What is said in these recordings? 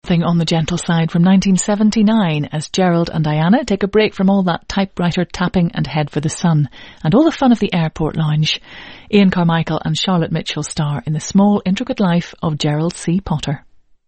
something on the gentle side from 1979 as Gerald and Diana take a break from all that typewriter tapping and head for the sun and all the fun of the airport lounge. Ian Carmichael and Charlotte Mitchell star in the small, intricate life of Gerald C. Potter.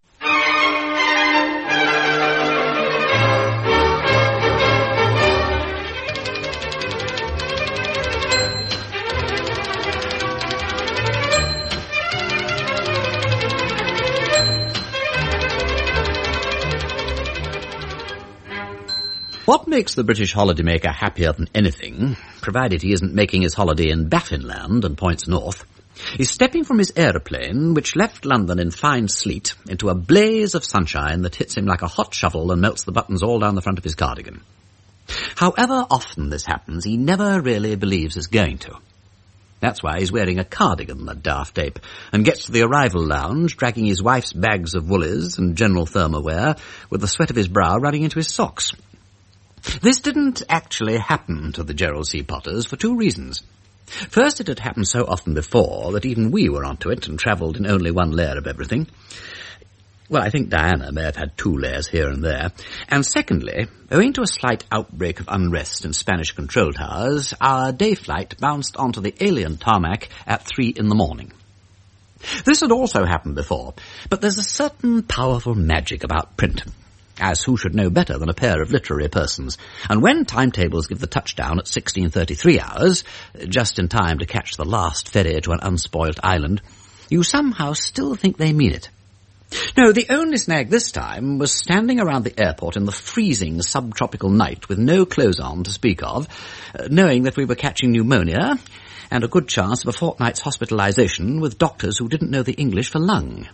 What makes the British holidaymaker happier than anything, provided he isn't making his holiday in Baffinland and points north, is stepping from his aeroplane, which left London in fine sleet, into a blaze of sunshine that hits him like a hot shovel and melts the buttons all down the front of his cardigan. However often this happens, he never really believes it's going to. That's why he's wearing a cardigan, the daft ape, and gets to the arrival lounge, dragging his wife's bags of woolies and general thermoware, with the sweat of his brow running into his socks. This didn't actually happen to the Gerald C. Potters for two reasons. First, it had happened so often before that even we were onto it and travelled in only one layer of everything. Well, I think Diana may have had 2 layers here and there. And secondly, owing to a slight outbreak of unrest in Spanish control towers, our day flight bounced onto the alien tarmac at 3 in the morning. This had also happened before, but there's a certain powerful magic about print. As who should know better than a pair of literary persons? And when timetables give the touchdown at 16:33 hours, just in time to catch the last ferry to an unspoilt island, you somehow still think they mean it. No, the only snag this time was standing around the airport in the freezing subtropical night with no clothes on to speak of, knowing that we were catching pneumonia and a good chance of a fortnight's hospitalisation with doctors who didn't know the English for lung.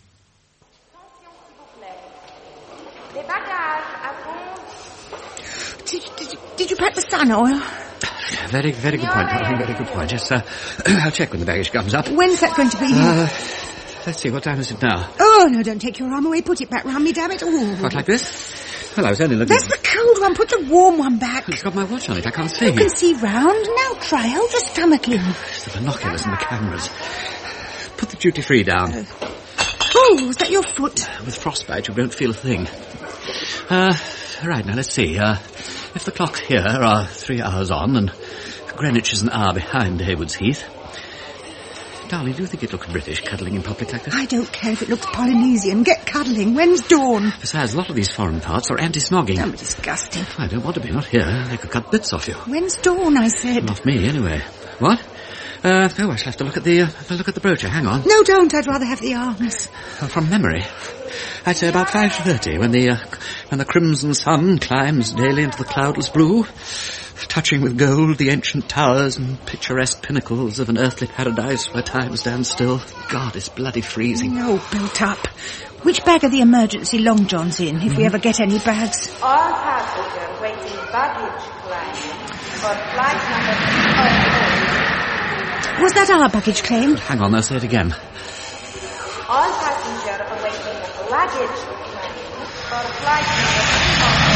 Did you pack the sun oil? Very good point, darling. Very good point. Yes, I'll check when the baggage comes up. When's that going to be? Let's see, what time is it now? Oh, no, don't take your arm away. Put it back round me, damn it. Ooh. What, like this? Well, I was only looking... That's the cold one. Put the warm one back. It's got my watch on it. I can't see. You can see round. Now try. Hold your stomach in. It's the binoculars and the cameras. Put the duty-free down. Oh, was that your foot? With frostbite, you won't feel a thing. Right, now let's see. If the clocks here are 3 hours on and Greenwich is an hour behind Haywards Heath... Darling, do you think it looks British, cuddling in public like this? I don't care if it looks Polynesian. Get cuddling. When's dawn? Besides, a lot of these foreign parts are anti-snogging. Don't be disgusting. I don't want to be. Not here. They could cut bits off you. When's dawn, I said? Not me, anyway. What? I shall have to look at the brochure. Hang on. No, don't. I'd rather have the arms. From memory, I'd say about 5:30 when the crimson sun climbs daily into the cloudless blue, touching with gold the ancient towers and picturesque pinnacles of an earthly paradise where time stands still. God, it's bloody freezing. No, built up. Which bag are the emergency long johns in, if we ever get any bags? All passengers waiting baggage claim for flight number 2. Was that our baggage claim? Hang on, I'll say it again. All passengers awaiting luggage claim for flight number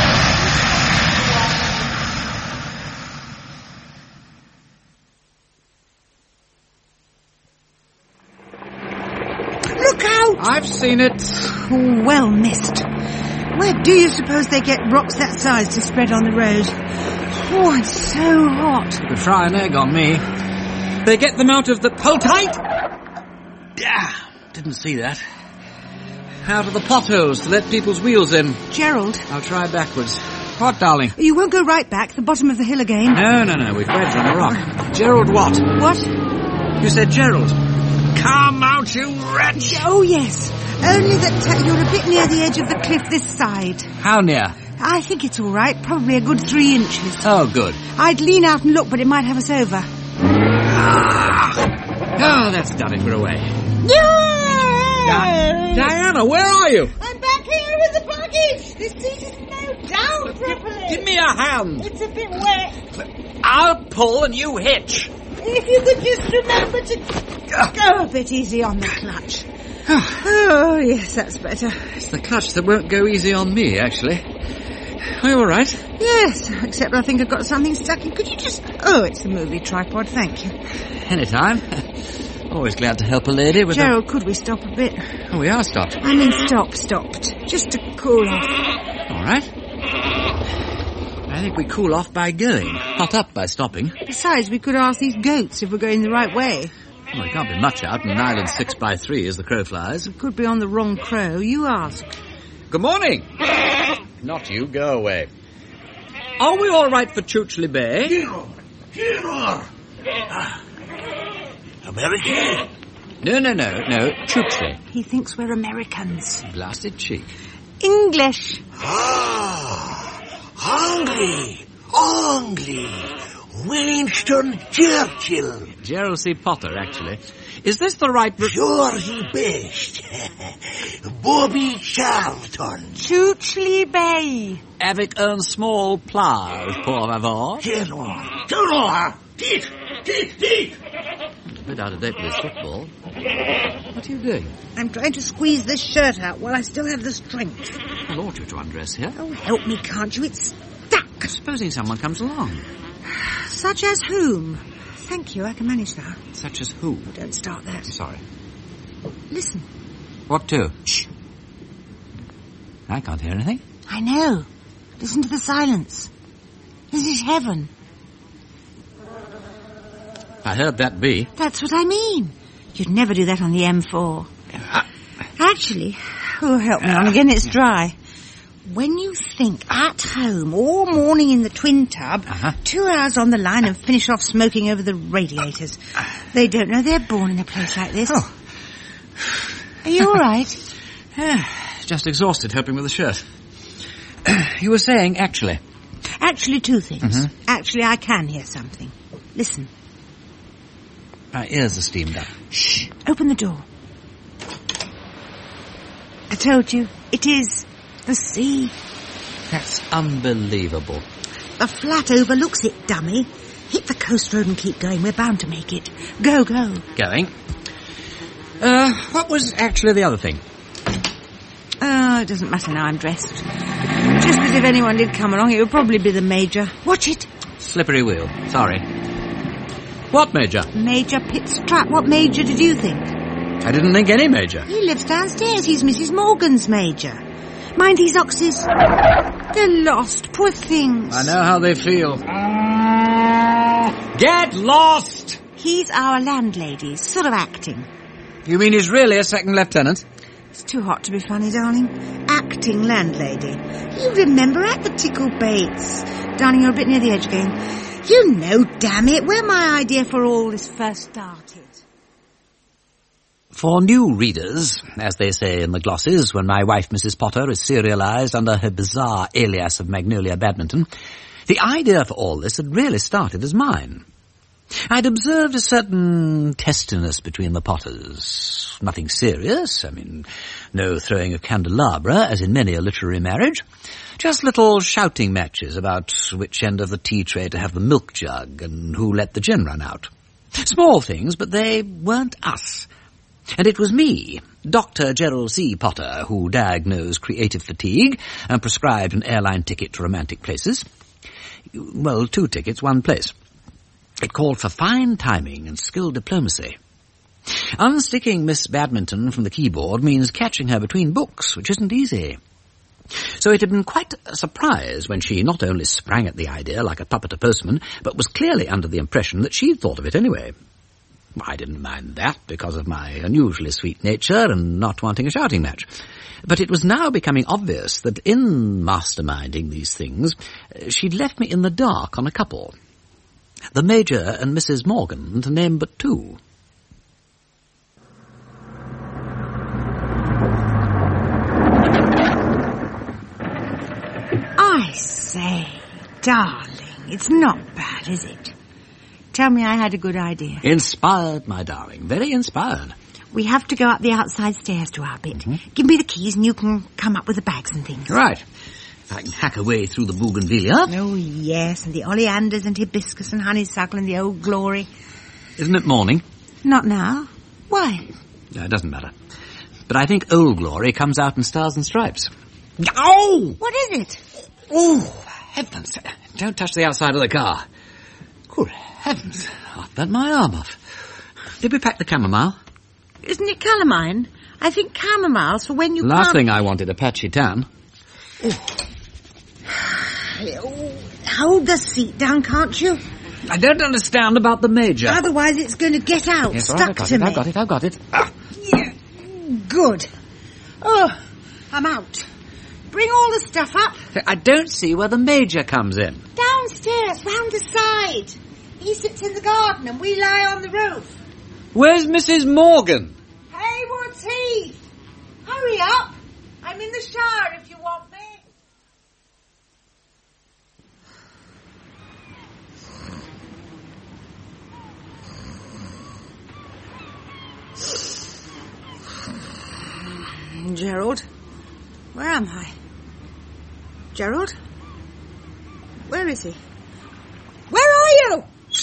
2. Look out! I've seen it. Oh, well missed. Where do you suppose they get rocks that size to spread on the road? Oh, it's so hot. You could fry an egg on me. They get them out of the... Hold tight! Didn't see that. Out of the potholes to let people's wheels in. Gerald. I'll try backwards. What, darling? You won't go right back, the bottom of the hill again. No, we've wedged on a rock. Gerald what? What? You said Gerald. Come out, you wretch! Oh, yes. Only that you're a bit near the edge of the cliff this side. How near? I think it's all right. Probably a good 3 inches. Oh, good. I'd lean out and look, but it might have us over. Oh, that's done it. We're away. Yeah! Diana, where are you? I'm back here with the baggage. This seat is snowed down properly. Give me a hand. It's a bit wet. I'll pull and you hitch. If you could just remember to go a bit easy on the clutch. Oh, yes, that's better. It's the clutch that won't go easy on me, actually. Are you all right? Yes, except I think I've got something stuck in. Could you just... Oh, it's the movie tripod, thank you. Anytime. Always glad to help a lady with Gerald, could we stop a bit? Oh, we are stopped. I mean, stopped. Just to cool off. All right. I think we cool off by going, hot up by stopping. Besides, we could ask these goats if we're going the right way. Well, there can't be much out in an island 6x3 as the crow flies. We could be on the wrong crow. You ask. Good morning. Not you, go away. Are we all right for Choochly Bay? Hero. American? No, Choochly. He thinks we're Americans. Blasted cheek. English. Hungry. Winston Churchill. Gerald C. Potter, actually. Is this the right... Sure he best. Bobby Charlton. Choochly Bay. Avec un small plage, pour favor. Hero. Dick. A bit out of date with his football. What are you doing? I'm trying to squeeze this shirt out while I still have the strength. Well, ought you to undress here? Oh, help me, can't you? It's stuck. Supposing someone comes along. Such as whom? Thank you, I can manage that. Such as who? Don't start that. Sorry. Listen. What to? Shh. I can't hear anything. I know. Listen to the silence. This is heaven. I heard that bee. That's what I mean. You'd never do that on the M4. Actually, help me on again, it's dry. When you think at home all morning in the twin tub, 2 hours on the line and finish off smoking over the radiators, they don't know they're born in a place like this. Oh. Are you all right? Just exhausted helping with the shirt. You were saying, actually. Actually, two things. Actually, I can hear something. Listen. My ears are steamed up. Shh. Open the door. I told you, it is the sea. That's unbelievable. The flat overlooks it, dummy. Hit the coast road and keep going. We're bound to make it. Go. Going. What was actually the other thing? It doesn't matter now, I'm dressed. Just as if anyone did come along, it would probably be the Major. Watch it. Slippery wheel. Sorry. What Major? Major Pittstrap. What Major did you think? I didn't think any Major. He lives downstairs. He's Mrs. Morgan's Major. Mind these oxes. They're lost. Poor things. I know how they feel. Get lost! He's our landlady. Sort of acting. You mean he's really a second lieutenant? It's too hot to be funny, darling. Acting landlady. You remember at the Tickle Bates. Darling, you're a bit near the edge again. You know, damn it, where my idea for all this first started. For new readers, as they say in the glosses, when my wife, Mrs. Potter, is serialised under her bizarre alias of Magnolia Badminton, the idea for all this had really started as mine. I'd observed a certain testiness between the Potters. Nothing serious, no throwing of candelabra, as in many a literary marriage. Just little shouting matches about which end of the tea tray to have the milk jug and who let the gin run out. Small things, but they weren't us. And it was me, Dr. Gerald C. Potter, who diagnosed creative fatigue and prescribed an airline ticket to romantic places. Well, 2 tickets, 1 place. It called for fine timing and skilled diplomacy. Unsticking Miss Badminton from the keyboard means catching her between books, which isn't easy. So it had been quite a surprise when she not only sprang at the idea like a puppeter postman, but was clearly under the impression that she'd thought of it anyway. I didn't mind that because of my unusually sweet nature and not wanting a shouting match. But it was now becoming obvious that in masterminding these things, she'd left me in the dark on a couple. The Major and Mrs. Morgan, to name but 2. I say, darling, it's not bad, is it? Tell me I had a good idea. Inspired, my darling. Very inspired. We have to go up the outside stairs to our bit. Give me the keys and you can come up with the bags and things. Right. If I can hack away through the bougainvillea. Oh, yes, and the oleanders and hibiscus and honeysuckle and the Old Glory. Isn't it morning? Not now. Why? No, it doesn't matter. But I think Old Glory comes out in Stars and Stripes. Oh! What is it? Oh, heavens. Don't touch the outside of the car. Good heavens. I've burnt my arm off. Did we pack the chamomile? Isn't it calamine? I think chamomile's for when you Last can't... thing I wanted, a patchy tan. Oh, hold the seat down, can't you? I don't understand about the Major. Otherwise it's going to get out, Yes, all stuck right, to me. I've got it. Yeah. Good. Oh, I'm out. Bring all the stuff up. I don't see where the Major comes in. Downstairs, round the side. He sits in the garden and we lie on the roof. Where's Mrs. Morgan? Haywards Heath. Hurry up. I'm in the shower if you want me. Gerald, where am I? Gerald? Where is he? Where are you?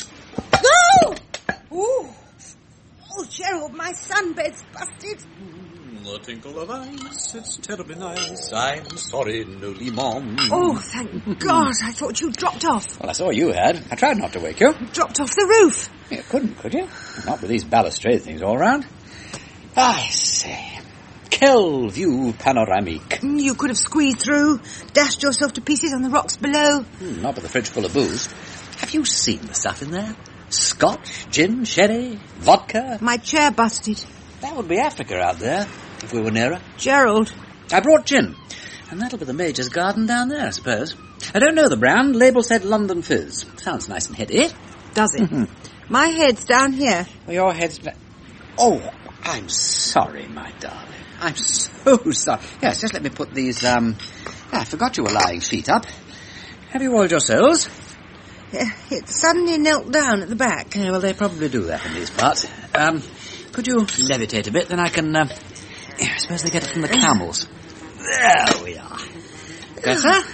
Go! Ooh. Oh, Gerald, my sunbed's busted. The tinkle of ice, it's terribly nice. I'm sorry, Noli Mom. Oh, thank God. I thought you dropped off. Well, I saw you had. I tried not to wake you. Dropped off the roof. You couldn't, could you? Not with these balustrade things all round. I say. Quelle view panoramique. You could have squeezed through, dashed yourself to pieces on the rocks below. Not with the fridge full of booze. Have you seen the stuff in there? Scotch, gin, sherry, vodka. My chair busted. That would be Africa out there, if we were nearer. Gerald. I brought gin. And that'll be the Major's garden down there, I suppose. I don't know the brand. Label said London Fizz. Sounds nice and heady. Does it? My head's down here. Well, your head's... Oh, I'm sorry, my darling. I'm so sorry. Yes, just let me put these, I forgot you were lying feet up. Have you oiled yourselves? It suddenly knelt down at the back. Yeah, well, they probably do that in these parts. Could you levitate a bit, then I can, I suppose they get it from the camels. There we are. Better?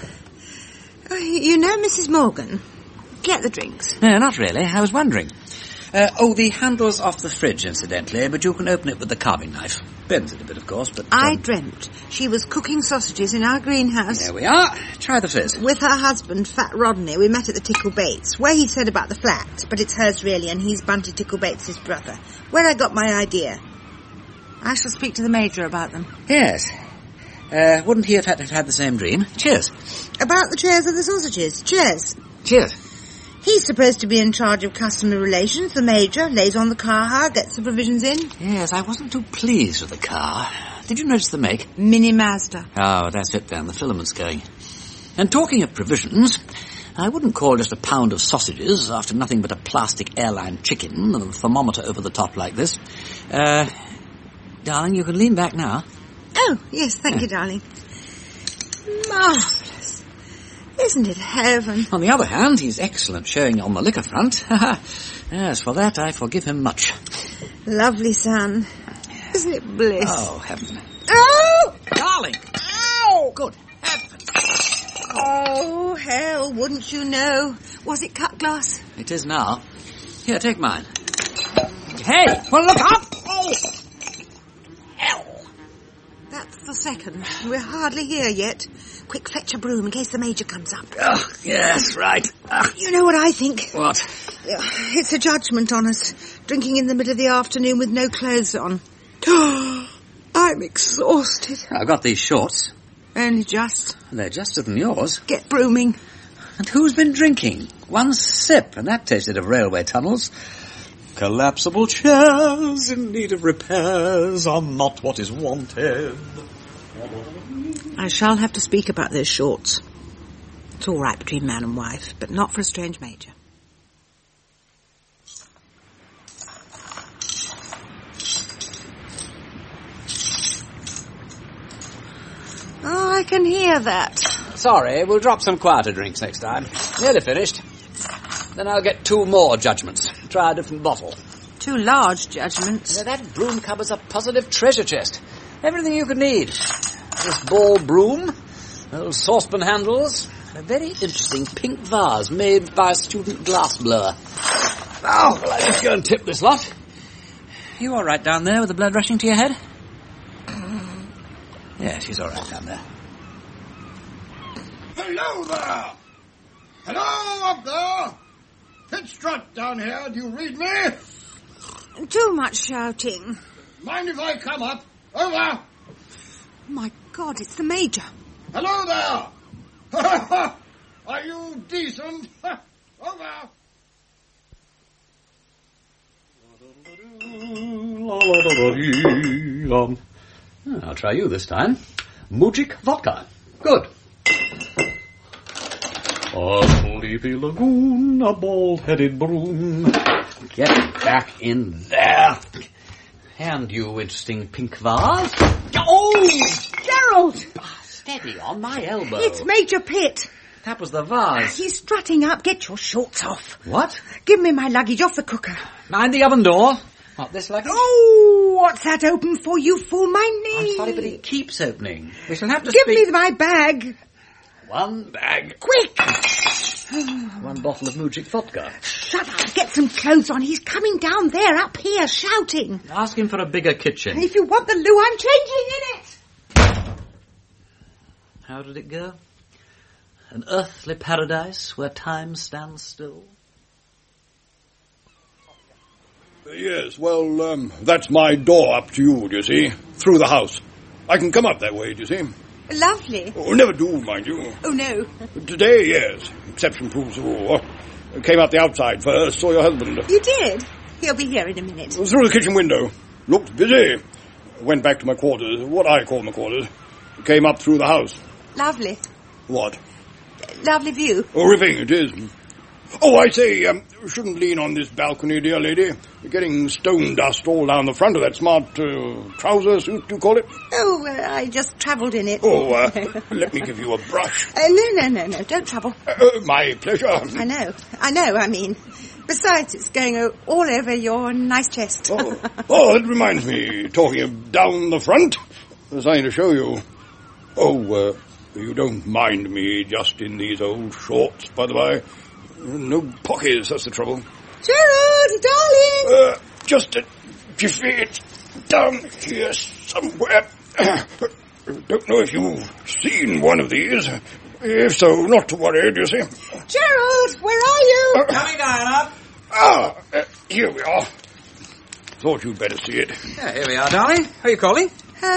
You know Mrs. Morgan? Get the drinks. No, not really. I was wondering. The handle's off the fridge, incidentally, but you can open it with the carving knife. Bends it a bit, of course, but... I dreamt she was cooking sausages in our greenhouse. There we are. Try the fizz. With her husband, Fat Rodney. We met at the Tickle Bates, where he said about the flat, but it's hers really, and he's Bunty Tickle Bates' brother. Where I got my idea. I shall speak to the Major about them. Yes. Wouldn't he have had the same dream? Cheers. About the chairs of the sausages. Cheers. Cheers. He's supposed to be in charge of customer relations, the Major, lays on the car hire, gets the provisions in. Yes, I wasn't too pleased with the car. Did you notice the make? Mini Mazda. Oh, that's it then, the filament's going. And talking of provisions, I wouldn't call just a pound of sausages after nothing but a plastic airline chicken and a thermometer over the top like this. Darling, you can lean back now. Oh, yes, thank you, darling. Marvellous. Isn't it heaven? On the other hand, he's excellent showing on the liquor front. Yes, for that I forgive him much. Lovely son. Isn't it bliss? Oh, heaven. Oh! Darling! Ow! Good heaven! Oh, hell, wouldn't you know? Was it cut glass? It is now. Here, take mine. Hey! Well, look up! Oh! Hell! That's the second. We're hardly here yet. Quick, fetch a broom in case the Major comes up. Oh, yes, right. You know what I think? What? It's a judgment on us, drinking in the middle of the afternoon with no clothes on. I'm exhausted. I've got these shorts. Only just. They're juster than yours. Get brooming. And who's been drinking? One sip, and that tasted of railway tunnels. Collapsible chairs in need of repairs are not what is wanted. I shall have to speak about those shorts. It's all right between man and wife, but not for a strange Major. Oh, I can hear that. Sorry, we'll drop some quieter drinks next time. Nearly finished. Then I'll get 2 more judgments. Try a different bottle. 2 large judgments. Now, that broom cupboard's a positive treasure chest. Everything you could need. This ball broom, those saucepan handles, a very interesting pink vase made by a student glassblower. Oh, well, I'll just go and tip this lot. You all right down there with the blood rushing to your head? Yeah, she's all right down there. Hello there! Hello up there! Pitch Strut down here, do you read me? Too much shouting. Mind if I come up? Over! My God, it's the Major. Hello there! Are you decent? Over! I'll try you this time. Mujik vodka. Good. A sleepy lagoon, a bald-headed broom. Get back in there. And you interesting pink vase. Oh, Gerald! Steady on my elbow. It's Major Pitt. That was the vase. He's strutting up. Get your shorts off. What? Give me my luggage off the cooker. Mind the oven door. Not this luggage. Oh, what's that open for, you fool? My knee. I'm sorry, but it keeps opening. We shall have to Give speak... me my bag. One bag. Quick! One bottle of Mujik vodka. Shut up. Get some clothes on. He's coming down there, up here, shouting. Ask him for a bigger kitchen. If you want the loo, I'm changing in it. How did it go? An earthly paradise where time stands still? Yes, well, that's my door up to you, do you see? Through the house. I can come up that way, do you see? Lovely. Oh, never do, mind you. Oh, no. Today, yes. Exception proves the rule. Came out the outside first, saw your husband. You did? He'll be here in a minute. Through the kitchen window. Looked busy. Went back to my quarters, what I call my quarters. Came up through the house. Lovely. What? Lovely view. Oh, ripping it is. Oh, I say, shouldn't lean on this balcony, dear lady. You're getting stone dust all down the front of that smart trouser suit, you call it? Oh, I just travelled in it. Oh, let me give you a brush. No, don't trouble. My pleasure. I know, I mean. Besides, it's going all over your nice chest. Oh, it reminds me, talking of down the front, there's something to show you. Oh, you don't mind me just in these old shorts, by the by. No pockets, that's the trouble. Gerald, darling! Just a jiffy, it's down here somewhere. Don't know if you've seen one of these. If so, not to worry, do you see? Gerald, where are you? Coming, Diana. Here we are. Thought you'd better see it. Yeah, here we are, darling. Who are you calling?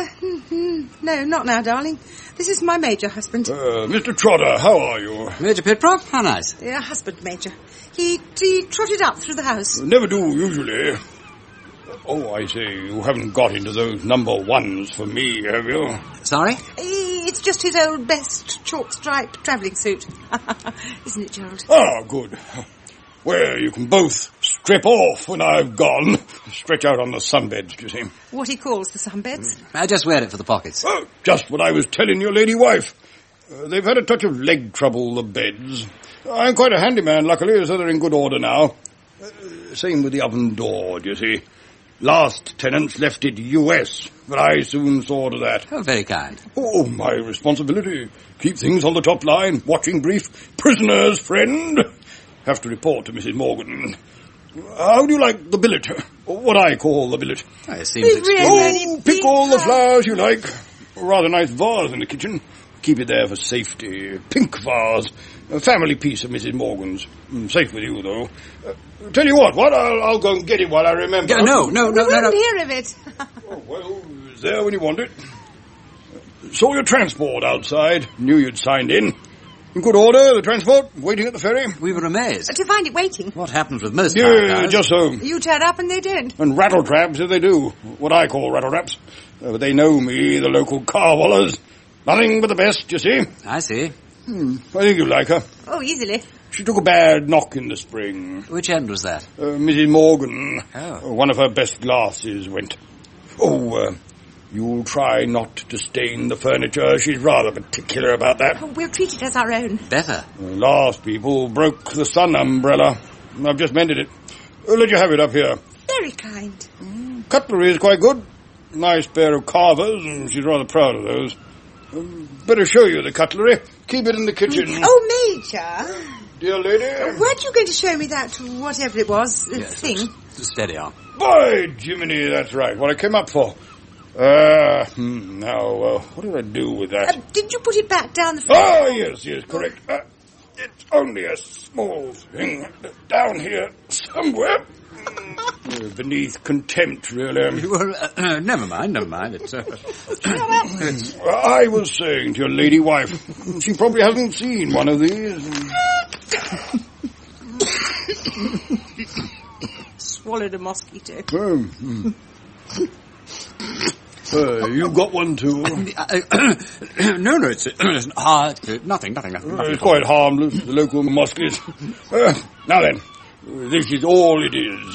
No, not now, darling. This is my Major husband. Mr. Trotter, how are you? Major Pitprop? How nice. Husband, Major. He trotted up through the house. Never do, usually. Oh, I say, you haven't got into those number ones for me, have you? Sorry? It's just his old best chalk-striped travelling suit. Isn't it, Gerald? Ah, good. Where you can both strip off when I've gone. Stretch out on the sunbeds, do you see? What he calls the sunbeds. I just wear it for the pockets. Oh, just what I was telling your lady wife. They've had a touch of leg trouble, the beds. I'm quite a handyman, luckily, so they're in good order now. Same with the oven door, do you see? Last tenants left it US, but I soon saw to that. Oh, very kind. Oh, my responsibility. Keep things on the top line. Watching brief. Prisoner's friend. Have to report to Mrs. Morgan. How do you like the billet? What I call the billet. It seems extremely... Oh, pick all the flowers you like. A rather nice vase in the kitchen. Keep it there for safety. Pink vase. A family piece of Mrs. Morgan's. Safe with you, though. Tell you what, I'll go and get it while I remember. No. We wouldn't hear of it. Oh, well, it was there when you want it. Saw your transport outside. Knew you'd signed in. In good order, the transport, waiting at the ferry. We were amazed. To find it waiting. What happens with most Yeah, just so. You turn up and they don't. And rattletraps, if they do. What I call rattletraps. But they know me, the local car wallers. Nothing but the best, you see. I see. I think you like her. Oh, easily. She took a bad knock in the spring. Which end was that? Mrs. Morgan. Oh. One of her best glasses went. You'll try not to stain the furniture. She's rather particular about that. Oh, we'll treat it as our own. Better. Last people broke the sun umbrella. I've just mended it. I'll let you have it up here. Very kind. Cutlery is quite good. Nice pair of carvers, and she's rather proud of those. Better show you the cutlery. Keep it in the kitchen. Oh, Major. Dear lady. Weren't you going to show me that, whatever it was, thing? Steady on. By Jiminy, that's right. What I came up for. Now, what did I do with that? Did you put it back down the front? Oh, yes, correct. It's only a small thing down here somewhere. Beneath contempt, really. Well, never mind. It's, I was saying to your lady wife, she probably hasn't seen one of these. Swallowed a mosquito. You got one too? no, it's nothing. It's quite harmless, the local mosquitoes. Now then, this is all it is.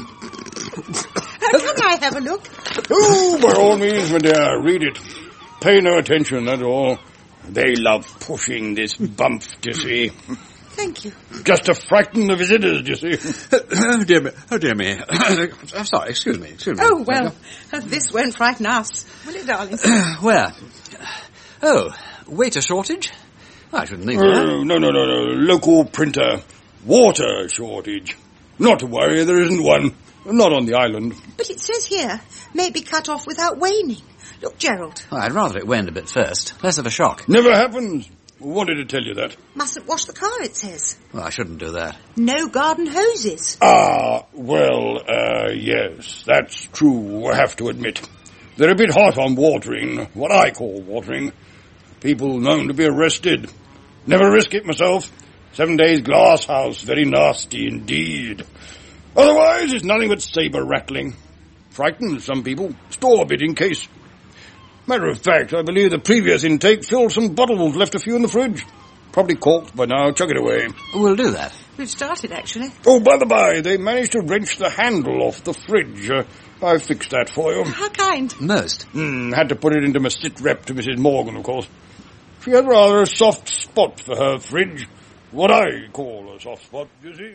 Can I have a look? Oh, by all means, my dear, read it. Pay no attention, that's all. They love pushing this bump, you see. Thank you. Just to frighten the visitors, you see. Oh, dear me. I'm sorry, excuse me. Oh, well, this won't frighten us, will it, darling? Where? Oh, waiter shortage? I shouldn't think that. No. Local printer. Water shortage. Not to worry, there isn't one. Not on the island. But it says here, may be cut off without waning. Look, Gerald. Oh, I'd rather it waned a bit first. Less of a shock. Never happens. Wanted to tell you that. Mustn't wash the car, it says. Well, I shouldn't do that. No garden hoses. Yes, that's true, I have to admit. They're a bit hot on watering, what I call watering. People known to be arrested. Never risk it myself. 7 days glass house, very nasty indeed. Otherwise, it's nothing but sabre rattling. Frightens some people. Store a bit in case. Matter of fact, I believe the previous intake filled some bottles, left a few in the fridge. Probably corked by now. Chuck it away. We'll do that. We've started, actually. Oh, by the by, they managed to wrench the handle off the fridge. I fixed that for you. How kind. Most. Had to put it into my sit rep to Mrs. Morgan, of course. She had rather a soft spot for her fridge. What I call a soft spot, you see.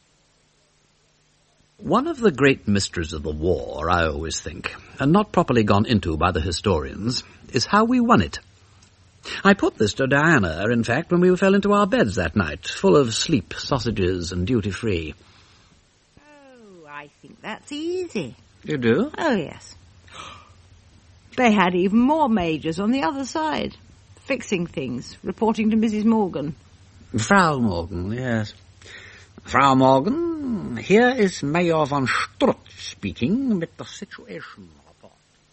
One of the great mysteries of the war, I always think, and not properly gone into by the historians, is how we won it. I put this to Diana, in fact, when we fell into our beds that night, full of sleep, sausages, and duty-free. Oh, I think that's easy. You do? Oh, yes. They had even more majors on the other side, fixing things, reporting to Mrs. Morgan. Frau Morgan, yes. Frau Morgan, here is Major von Strutt speaking with the situation report.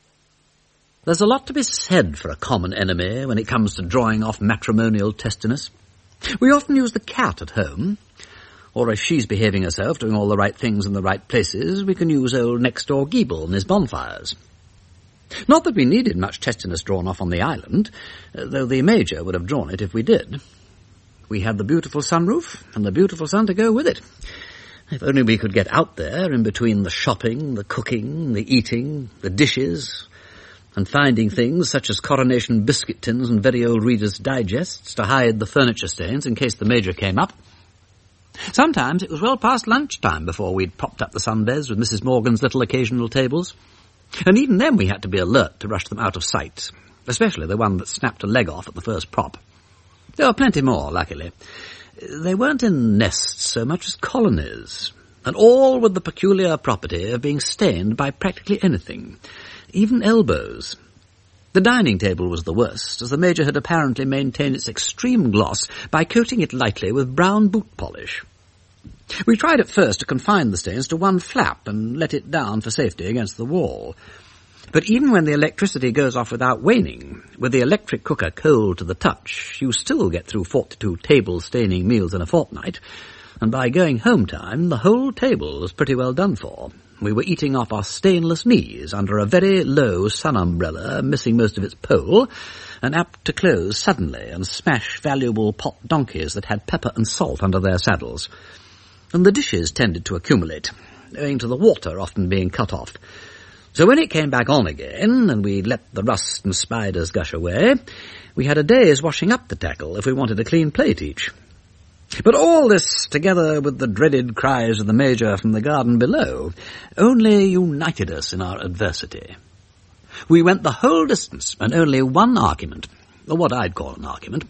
There's a lot to be said for a common enemy when it comes to drawing off matrimonial testiness. We often use the cat at home, or if she's behaving herself, doing all the right things in the right places, we can use old next-door Giebel and his bonfires. Not that we needed much testiness drawn off on the island, though the Major would have drawn it if we did. We had the beautiful sunroof and the beautiful sun to go with it. If only we could get out there in between the shopping, the cooking, the eating, the dishes, and finding things such as Coronation biscuit tins and very old Reader's Digests to hide the furniture stains in case the Major came up. Sometimes it was well past lunchtime before we'd propped up the sunbeds with Mrs. Morgan's little occasional tables. And even then we had to be alert to rush them out of sight, especially the one that snapped a leg off at the first prop. There were plenty more, luckily. They weren't in nests so much as colonies, and all with the peculiar property of being stained by practically anything, even elbows. The dining table was the worst, as the Major had apparently maintained its extreme gloss by coating it lightly with brown boot polish. We tried at first to confine the stains to one flap and let it down for safety against the wall. But even when the electricity goes off without waning, with the electric cooker cold to the touch, you still get through 42 table-staining meals in a fortnight, and by going home time, the whole table was pretty well done for. We were eating off our stainless knees under a very low sun umbrella, missing most of its pole, and apt to close suddenly and smash valuable pot donkeys that had pepper and salt under their saddles. And the dishes tended to accumulate, owing to the water often being cut off. So when it came back on again, and we let the rust and spiders gush away, we had a day's washing up to tackle if we wanted a clean plate each. But all this, together with the dreaded cries of the Major from the garden below, only united us in our adversity. We went the whole distance, and only one argument, or what I'd call an argument,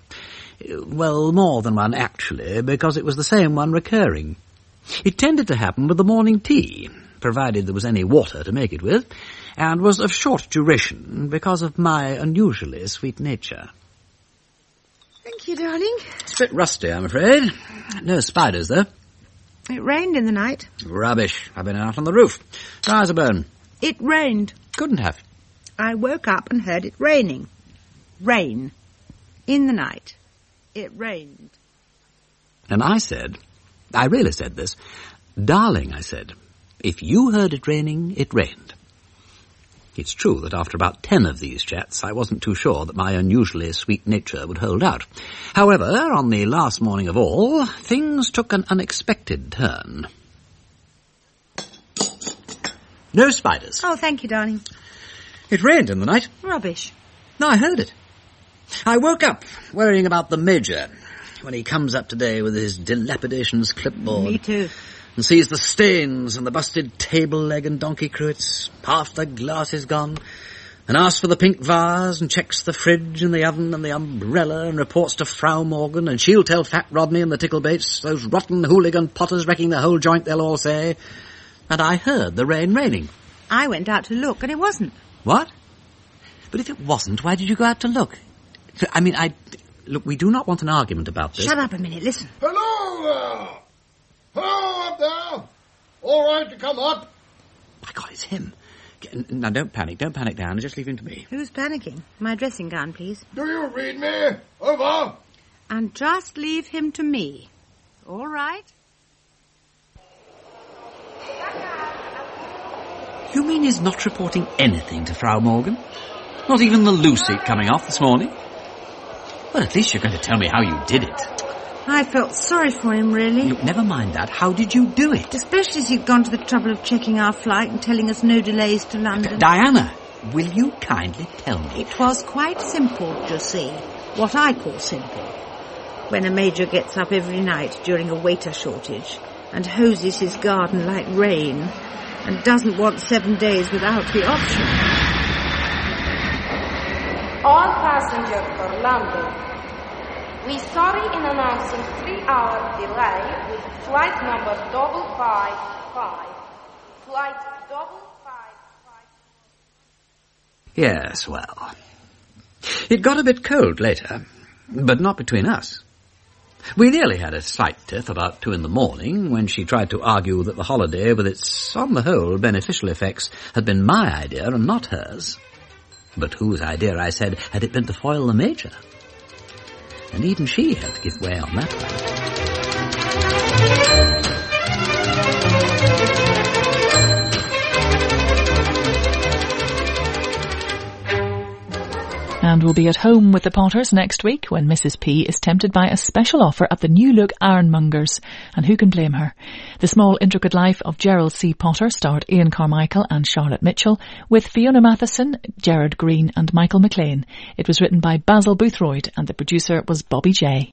well, more than one actually, because it was the same one recurring. It tended to happen with the morning tea, provided there was any water to make it with, and was of short duration because of my unusually sweet nature. Thank you, darling. It's a bit rusty, I'm afraid. No spiders, though. It rained in the night. Rubbish. I've been out on the roof. Eyes are burned. It rained. Couldn't have. I woke up and heard it raining. Rain. In the night. It rained. And I really said this, darling, I said, if you heard it raining, it rained. It's true that after about 10 of these chats, I wasn't too sure that my unusually sweet nature would hold out. However, on the last morning of all, things took an unexpected turn. No spiders. Oh, thank you, darling. It rained in the night. Rubbish. No, I heard it. I woke up worrying about the Major when he comes up today with his dilapidations clipboard. Me too. And sees the stains and the busted table leg and donkey cruets, half the glass is gone, and asks for the pink vase and checks the fridge and the oven and the umbrella and reports to Frau Morgan, and she'll tell Fat Rodney and the Ticklebaits, those rotten hooligan potters wrecking the whole joint, they'll all say. And I heard the rain raining. I went out to look, and it wasn't. What? But if it wasn't, why did you go out to look? Look, we do not want an argument about this. Shut up a minute, listen. Hello there! Hello up there! All right to come up? My God, it's him. Now, don't panic down, just leave him to me. Who's panicking? My dressing gown, please. Do you read me? Over! And just leave him to me. All right? You mean he's not reporting anything to Frau Morgan? Not even the loo seat coming off this morning? Well, at least you're going to tell me how you did it. I felt sorry for him, really. Look, never mind that. How did you do it? Especially as he'd gone to the trouble of checking our flight and telling us no delays to London. Diana, will you kindly tell me? It was quite simple, you see. What I call simple. When a major gets up every night during a waiter shortage and hoses his garden like rain and doesn't want 7 days without the option. All passengers for London. We're sorry in announcing 3-hour delay with flight number 555. Flight 555. Yes, well. It got a bit cold later, but not between us. We nearly had a slight tiff about 2 a.m. when she tried to argue that the holiday, with its, on the whole, beneficial effects, had been my idea and not hers. But whose idea, I said, had it been to foil the Major? And even she had to give way on that one. And we'll be at home with the Potters next week when Mrs. P is tempted by a special offer at the New Look Ironmongers. And who can blame her? The Small Intricate Life of Gerald C. Potter starred Ian Carmichael and Charlotte Mitchell, with Fiona Matheson, Gerard Green and Michael McLean. It was written by Basil Boothroyd and the producer was Bobby J.